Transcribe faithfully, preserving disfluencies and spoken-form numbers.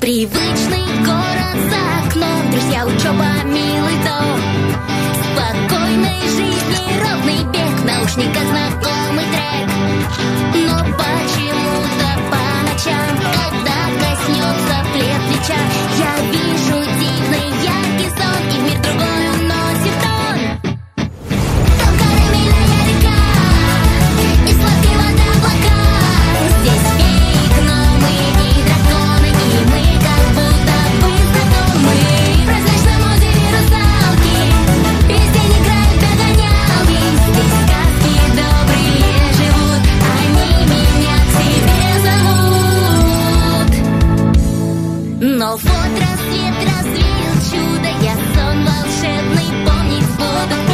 Привычный город за окном, друзья, учеба, милый дом. Спокойной жизни ровный бег, в наушниках знакомый трек. Но почему-то по ночам, когда коснется плед плеча, я вижу дивный яркий сон, и в мир другой уносит тон. Тонкая миляя река, и сладкие вода облака. Здесь феи, гномы и драконы, и мы как будто бы знакомы. В прозрачном озере русалки, весь день играют догонялки. Здесь сказки добрые живут, они меня к себе зовут. Но вот рассвет развеял чудо, я сон волшебный помнить буду.